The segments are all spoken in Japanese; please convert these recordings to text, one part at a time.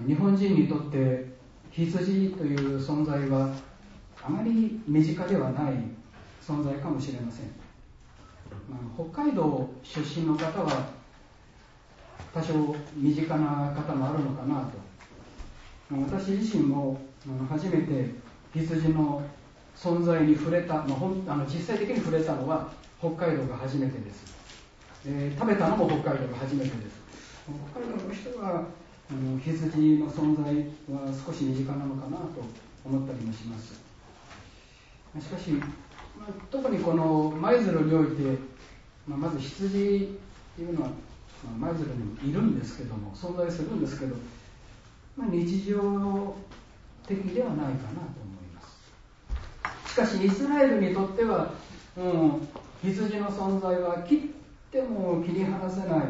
日本人にとって羊という存在はあまり身近ではない存在かもしれません。北海道出身の方は多少身近な方もあるのかなと。私自身も初めて羊の存在に触れた、実際的に触れたのは北海道が初めてです。食べたのも北海道が初めてです。北海道の人は羊の存在は少し身近なのかなと思ったりもします。しかし、特にこの舞鶴において、まず羊というのは舞鶴にもいるんですけども、存在するんですけど、日常的ではないかなと思います。しかしイスラエルにとっては、羊の存在は切っても切り離せない、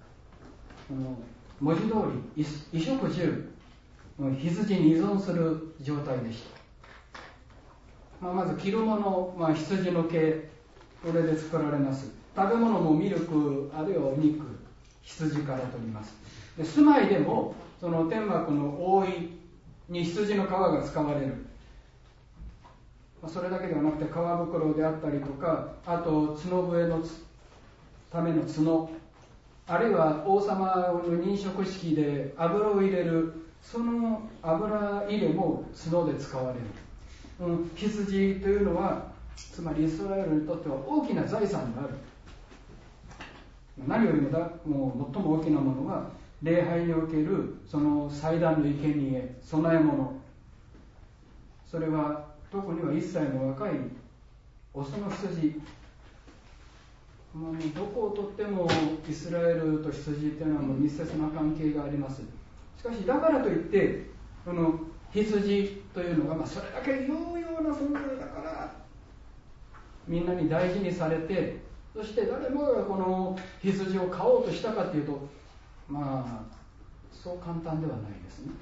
文字通り衣食住羊に依存する状態でした。まず着るもの、羊の毛、これで作られます。食べ物もミルクあるいはお肉、羊から取ります。で、住まいでもその天幕の覆いに羊の皮が使われる。それだけではなくて皮袋であったりとか、あと角笛のための角、あるいは王様の認職式で油を入れる、その油入れも角で使われる。羊というのはつまりイスラエルにとっては大きな財産である。何よりももう最も大きなものは礼拝におけるその祭壇の生贄、供え物。それは特には1歳の若いオスの羊。どこをとってもイスラエルと羊というのはもう密接な関係があります。しかしだからといってこの羊というのがそれだけ有用な存在だからみんなに大事にされて、そして誰もがこの羊を飼おうとしたかというと、そう簡単ではないですね。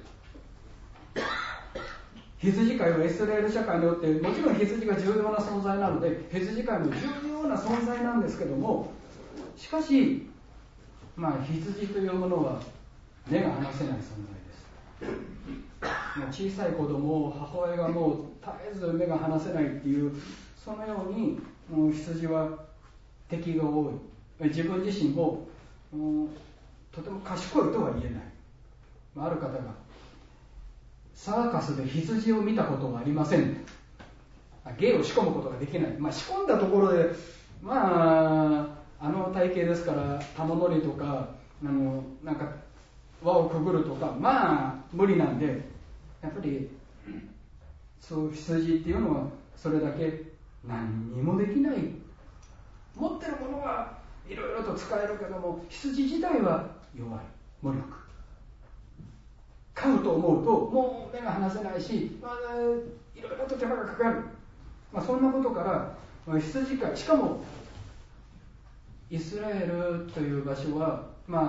羊飼いはイスラエル社会によってもちろん羊が重要な存在なので羊飼いも重要な存在なんですけども、しかし羊というものは目が離せない存在です。小さい子供を母親がもう絶えず目が離せないっていう、そのように羊は敵が多い。自分自身もとても賢いとは言えない。ある方がサーカスで羊を見たことがありません。芸を仕込むことができない。仕込んだところであの体型ですから玉乗りとかなんか輪をくぐるとか無理なんで、やっぱりそう羊っていうのはそれだけ何にもできない。持ってるものはいろいろと使えるけども羊自体は弱い、無力。飼うと思うともう目が離せないし、いろいろと手間がかかる。そんなことから羊飼い、しかもイスラエルという場所は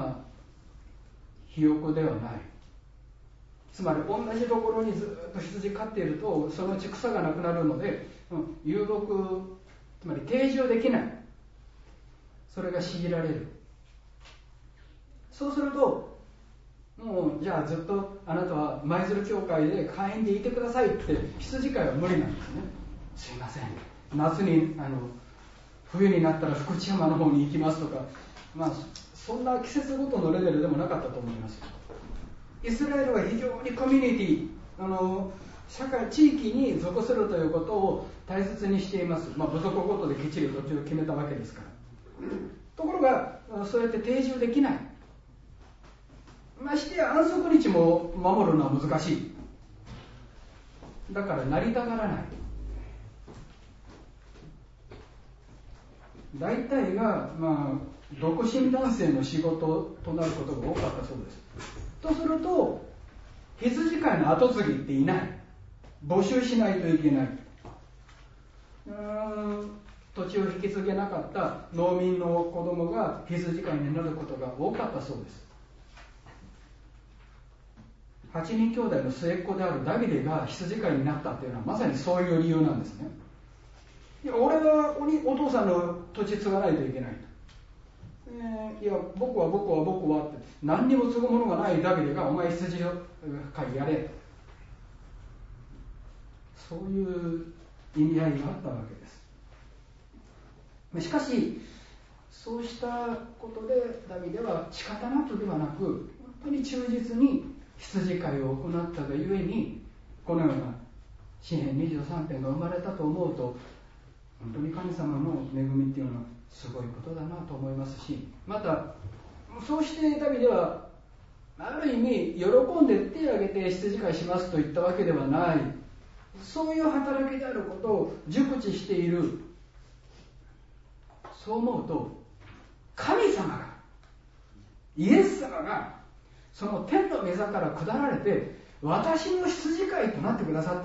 肥沃ではない。つまり同じところにずっと羊飼っているとそのうち草がなくなるので、有毒、つまり定住できない。それが強いられる。そうするともうじゃあずっとあなたは舞鶴教会で会員でいてくださいって羊飼いは無理なんですね。すいません、夏に冬になったら福知山の方に行きますとか、そんな季節ごとのレベルでもなかったと思います。イスラエルは非常にコミュニティ、社会地域に属するということを大切にしています。部族ごとできっちり土地を決めたわけですから。ところがそうやって定住できない。ましてや安息日も守るのは難しい。だから成りたがらない。大体が独身男性の仕事となることが多かったそうです。とすると羊飼いの後継ぎっていない。募集しないといけない。土地を引き継げなかった農民の子供が羊飼いになることが多かったそうです。8人兄弟の末っ子であるダビデが羊飼いになったというのはまさにそういう理由なんですね。俺はお父さんの土地継がないといけないと、 いや僕はって何にも継ぐものがないダビデがお前羊を飼いやれ、そういう意味合いがあったわけです。しかしそうしたことでダビデは仕方なくではなく、本当に忠実に羊飼いを行ったがゆえに、このような詩編23編が生まれたと思うと、本当に神様の恵みっていうのはすごいことだなと思いますし、またそうしてダビデはある意味喜んで手を挙げて羊飼いしますと言ったわけではない、そういう働きであることを熟知している。そう思うと、神様が、イエス様がその天の御座から下られて私の羊飼いとなってくださった。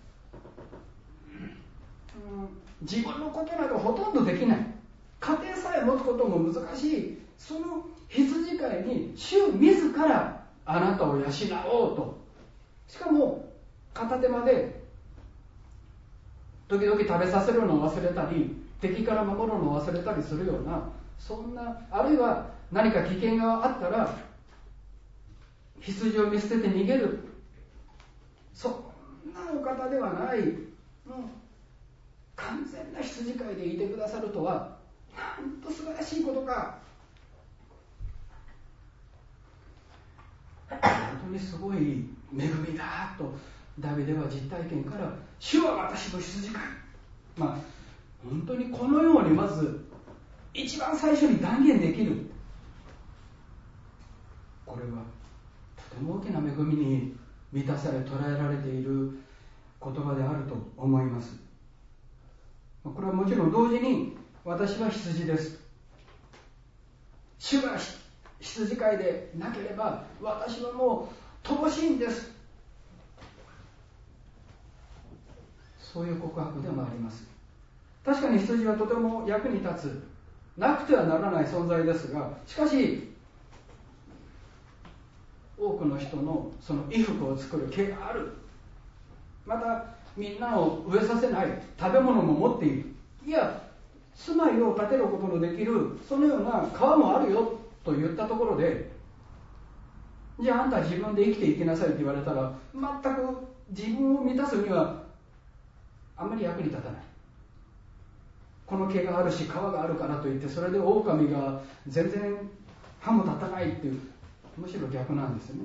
自分のことなどほとんどできない、家庭さえ持つことも難しい、その羊飼いに主自らあなたを養おうと。しかも片手間で時々食べさせるのを忘れたり、敵から守るのを忘れたりするような、そんな、あるいは何か危険があったら羊を見捨てて逃げる、そんなお方ではない、完全な羊飼いでいてくださるとは、なんと素晴らしいことか。本当にすごい恵みだとダビデは実体験から、主は私の羊飼い、本当にこのようにまず一番最初に断言できる。これはとても大きな恵みに満たされ捉えられている言葉であると思います。これはもちろん同時に、私は羊です、主が羊飼いでなければ私はもう乏しいんです、そういう告白でもあります。確かに羊はとても役に立つ、なくてはならない存在ですが、しかし多くの人のその衣服を作る毛がある、またみんなを飢えさせない、食べ物も持っている、いや住まいを建てることのできるそのような川もあるよと言ったところで、じゃああんた自分で生きていきなさいと言われたら、全く自分を満たすにはあんまり役に立たない。この毛があるし川があるからといって、それで狼が全然歯も立たないっていう、むしろ逆なんですよね。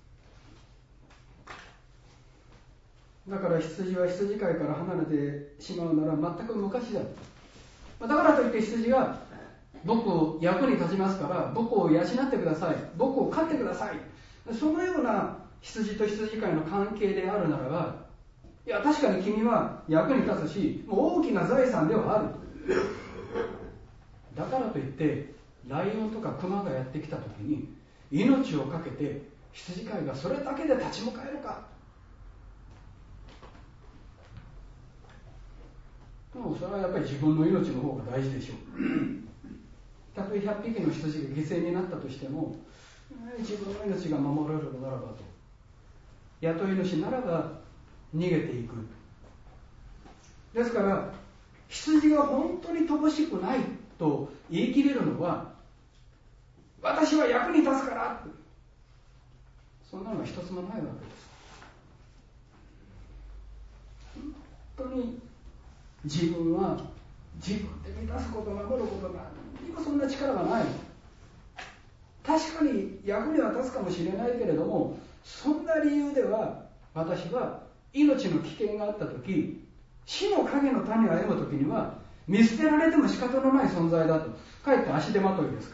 だから羊は羊飼いから離れてしまうなら全く昔だ。だからといって羊が僕役に立ちますから僕を養ってください、僕を飼ってください、そのような羊と羊飼いの関係であるならば、いや確かに君は役に立つし、もう大きな財産ではある。だからといってライオンとかクマがやってきた時に命を懸けて羊飼いがそれだけで立ち向かえるか。もうそれはやっぱり自分の命の方が大事でしょう。たとえ100匹の羊が犠牲になったとしても、自分の命が守られるならばと、雇い主ならば逃げていく。ですから羊が本当に乏しくないと言い切れるのは、私は役に立つから、そんなのは一つもないわけです。本当に自分は自分で満たすこと、守ることが何もそんな力がない。確かに役には立つかもしれないけれども、そんな理由では私は命の危険があった時、死の影の谷を歩む時には見捨てられても仕方のない存在だと、かえって足手まといですから。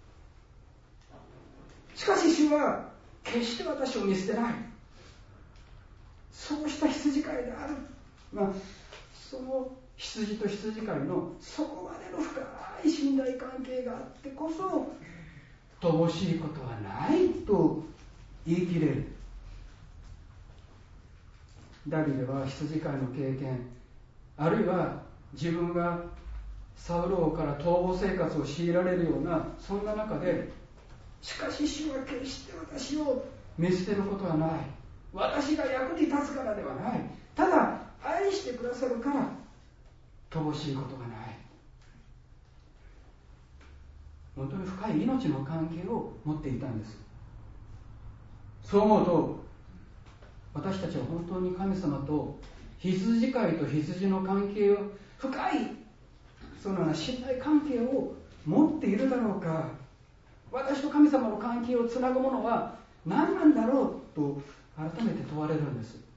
しかし主は決して私を見捨てない、そうした羊飼いである。その羊と羊飼いのそこまでの深い信頼関係があってこそ、乏しいことはないと言い切れる。ダビデは羊飼いの経験、あるいは自分がサウル王から逃亡生活を強いられるようなそんな中で、しかし主は決して私を見捨てることはない、私が役に立つからではない、ただ愛してくださるから乏しいことがない。 本当に深い命の関係を持っていたんです。そう思うと、私たちは本当に神様と羊飼いと羊の関係を、深いそのような信頼関係を持っているだろうか。私と神様の関係をつなぐものは何なんだろうと改めて問われるんです。